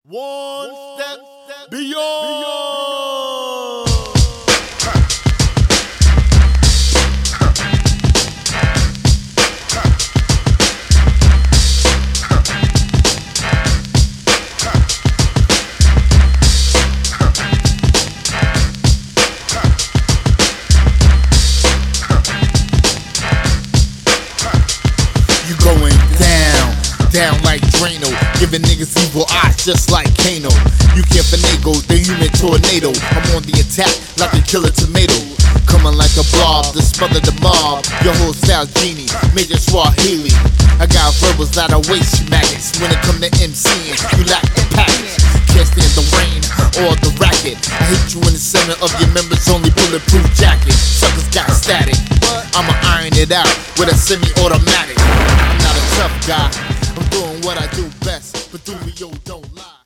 One step beyond. You going down like Drano, giving niggas evil eyes just like Kano. You can't finagle the human tornado. I'm on the attack like a killer tomato, coming like a blob to smother the mob. Your whole style genie, Major Swahili. I got verbals that'll waste you maggots. When it come to MCing, you lack the package. Can't stand the rain or the racket. I hit you in the center of your members only bulletproof jacket. Suckers got static, I'ma iron it out with a semi-automatic. I'm not a tough guy, I'm doing what I do best, but do me, yo, don't lie.